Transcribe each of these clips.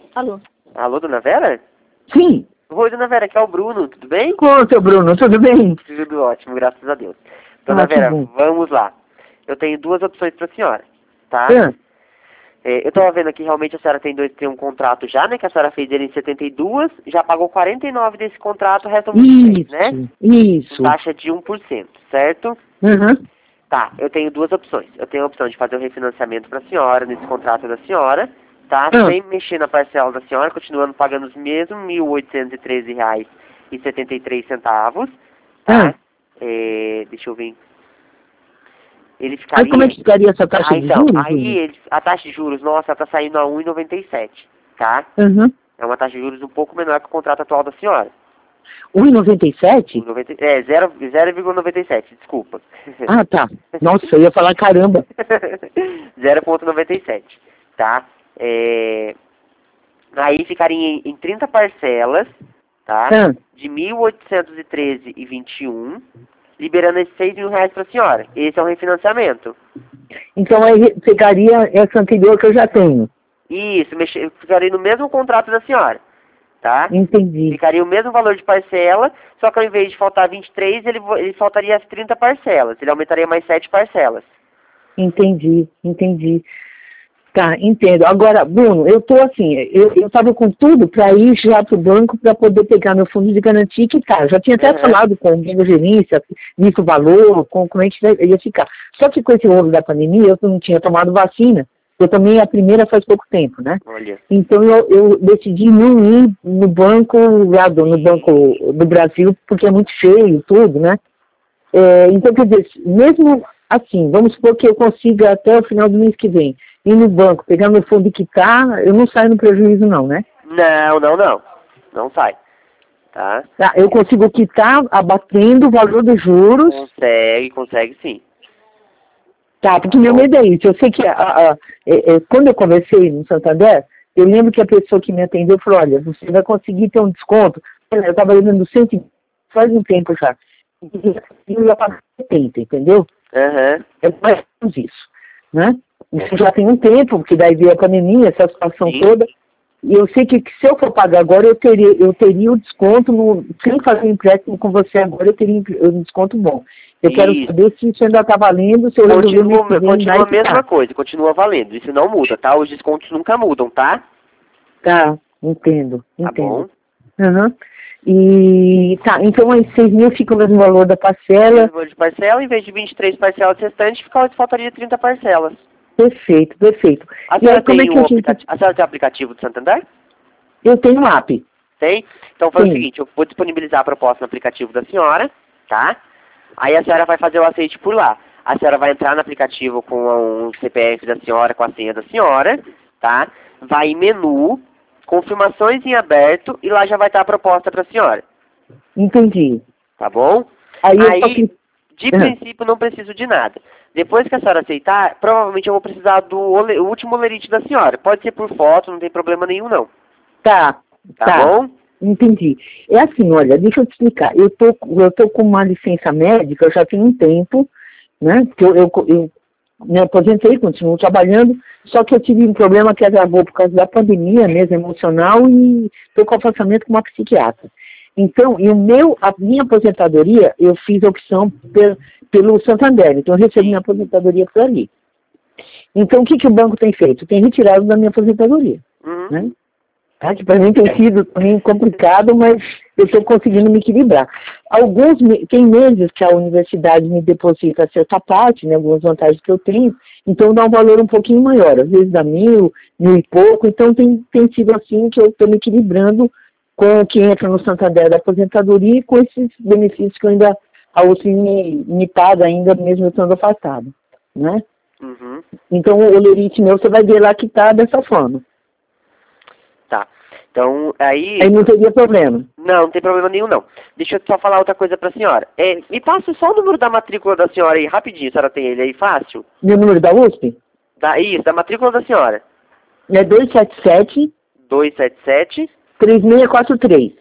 Alô? Alô, dona Vera? Sim. Oi, dona Vera, aqui é o Bruno, tudo bem? Seu Bruno, tudo bem? Tudo ótimo, graças a Deus. Dona Que Vera, bom. vamos lá. Eu tenho duas opções para a senhora, tá? Eu estava vendo aqui, realmente a senhora tem um contrato já, né? Que a senhora fez ele em 72, já pagou 49 desse contrato, restam 23, né? Isso. Com taxa de 1%, certo? Uhum. Tá, eu tenho duas opções. Eu tenho a opção de fazer o refinanciamento para a senhora, nesse contrato da senhora, tá? Sem mexer na parcela da senhora, continuando pagando os mesmos R$ 1.813,73, tá? Deixa eu ver. Ele ficaria... Aí como é que ficaria essa taxa de então, juros? a taxa de juros, nossa, tá saindo a 1,97, tá? Uhum. É uma taxa de juros um pouco menor que o contrato atual da senhora. 1,97? 0,97, desculpa. Ah, tá. Nossa, eu ia falar caramba. 0,97, tá? Aí ficaria em 30 parcelas, tá? De R$ 1.813,21, liberando esses R$ 6.000 para a senhora. Esse é um refinanciamento. Então aí pegaria essa anterior que eu já tenho. Isso, ficaria no mesmo contrato da senhora, tá? Entendi. Ficaria o mesmo valor de parcela, só que ao invés de faltar 23, ele faltaria as 30 parcelas. Ele aumentaria mais 7 parcelas. Entendi. Tá, entendo. Agora, Bruno, eu tô assim, eu tava com tudo para ir já pro banco para poder pegar meu fundo de garantia e quitar. Já tinha até falado com alguém da gerência, nisso valor, como é que ia ficar. Só que com esse rolo da pandemia, eu não tinha tomado vacina. Eu tomei a primeira faz pouco tempo, né? Olha. Então eu decidi não ir no banco no Banco do Brasil, porque é muito cheio tudo, né? Então, quer dizer, mesmo assim, vamos supor que eu consiga até o final do mês que vem ir no banco, pegar meu fundo e quitar, eu não saio no prejuízo não, né? Não sai, tá? Eu consigo quitar abatendo o valor dos juros. Consegue sim. Tá, porque meu medo é isso. Eu sei que quando eu conversei no Santander, eu lembro que a pessoa que me atendeu falou, olha, você vai conseguir ter um desconto. Eu estava levando 100 faz um tempo já. E eu ia pagar 70, entendeu? Uhum. É mais ou menos isso, né? Isso já tem um tempo, porque daí veio a pandemia, essa situação toda. E eu sei que se eu for pagar agora, eu teria o desconto, sem fazer empréstimo com você agora, eu teria um desconto bom. Eu quero saber se isso ainda está valendo, se eu continua a mesma coisa, continua valendo. Isso não muda, tá? Os descontos nunca mudam, tá? Tá, entendo. Tá bom. Uhum. E tá, então aí 6 mil fica o mesmo valor da parcela. O valor de parcela, em vez de 23 parcelas restantes, faltaria 30 parcelas. Perfeito. A senhora tem o aplicativo do Santander? Eu tenho um app. Tem? Então faz o seguinte, eu vou disponibilizar a proposta no aplicativo da senhora, tá? Aí a senhora vai fazer o aceite por lá. A senhora vai entrar no aplicativo com o CPF da senhora, com a senha da senhora, tá? Vai em menu, confirmações em aberto, e lá já vai estar a proposta para a senhora. Entendi. Tá bom? Aí de princípio, não preciso de nada. Depois que a senhora aceitar, provavelmente eu vou precisar do último olerite da senhora. Pode ser por foto, não tem problema nenhum, não. Tá bom? Entendi. É assim, olha, deixa eu te explicar. Eu tô com uma licença médica, já tem um tempo, né? Que eu me aposentei, continuo trabalhando, só que eu tive um problema que agravou por causa da pandemia mesmo, emocional, e estou com afastamento com uma psiquiatra. Então, a minha aposentadoria, eu fiz a opção pelo Santander, então eu recebi minha aposentadoria por ali. Então, o que o banco tem feito? Tem retirado da minha aposentadoria, né? Que para mim tem sido também complicado, mas eu estou conseguindo me equilibrar. Tem meses que a universidade me deposita certa parte, né, algumas vantagens que eu tenho, então dá um valor um pouquinho maior, às vezes dá 1.000 e pouco, então tem sido assim que eu estou me equilibrando com o que entra no Santander da aposentadoria e com esses benefícios que a USP me paga ainda, mesmo eu estando afastado, né? Então o olerite meu, você vai ver lá que está dessa forma. Tá. Então, aí não teria problema. Não tem problema nenhum, não. Deixa eu só falar outra coisa pra senhora. Me passa só o número da matrícula da senhora aí, rapidinho, a senhora tem ele aí fácil? Meu número da USP? Isso, da matrícula da senhora. É 277... 3643.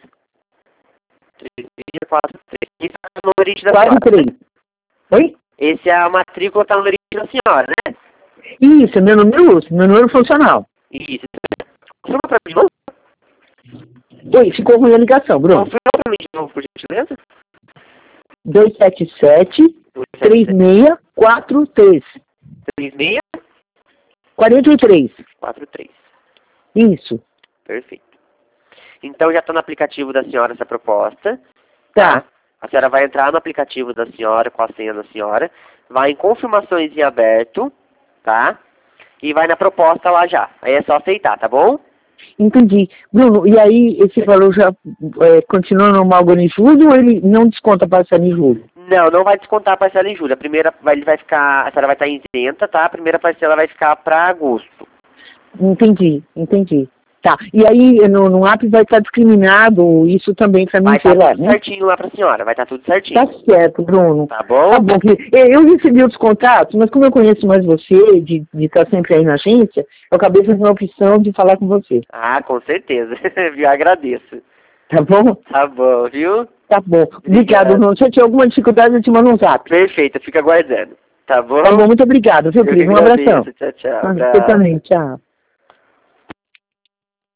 3643. Isso é o numerite da senhora. 43. Oi? Esse é a matrícula, tá no numerite da senhora, né? Isso, meu número USP, meu número funcional. Isso. Confirma pra mim, Oi, ficou ruim a ligação, Bruno. Confirma pra mim de novo, por gentileza. 277-3643. 3643. Isso. Perfeito. Então já está no aplicativo da senhora essa proposta. Tá. A senhora vai entrar no aplicativo da senhora, com a senha da senhora, vai em confirmações em aberto, tá? E vai na proposta lá já. Aí é só aceitar, tá bom? Entendi. Bruno, e aí esse valor já continua normal agora em julho ou ele não desconta parcela em julho? Não, não vai descontar a parcela em julho. A primeira ele vai ficar, a senhora vai estar isenta, tá? A primeira parcela vai ficar para agosto. Entendi. Tá. E aí no app vai estar discriminado isso também para mim vai ver lá, lá, tudo né? certinho lá pra senhora, vai estar tudo certinho. Tá certo, Bruno. Tá bom? Tá bom. Eu recebi outros contatos, mas como eu conheço mais você, de estar sempre aí na agência, eu acabei fazendo a opção de falar com você. Ah, com certeza. Viu? Agradeço. Tá bom? Tá bom, viu? Tá bom. Obrigado, Bruno. Se eu tiver alguma dificuldade, eu te mando um zap. Perfeito, fica aguardando. Tá bom? Tá bom, muito obrigado, viu, Eu que querido? Um agradeço. abração. Tchau, tchau. Você também, tchau.